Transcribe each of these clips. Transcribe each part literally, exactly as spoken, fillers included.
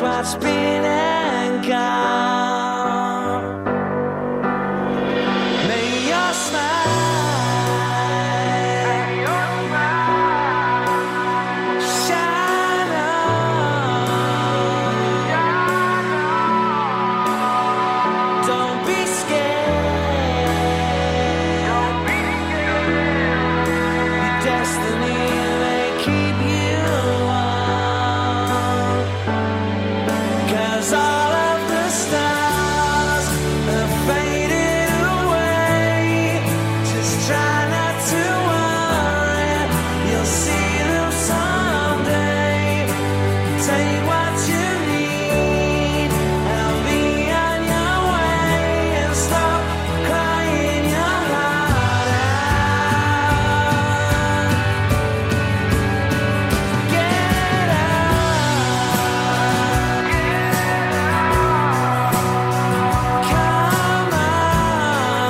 what's been and gone. May your smile shine on. Don't be scared. Your destiny may keep you warm. 'Cause all of the stars have faded away. Just try not to worry, you'll see them someday. Take what you need and be on your way, and stop crying your heart out. Get up, come on.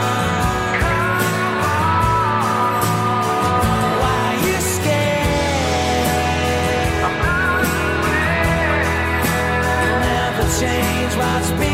Why you scared? Never change what's been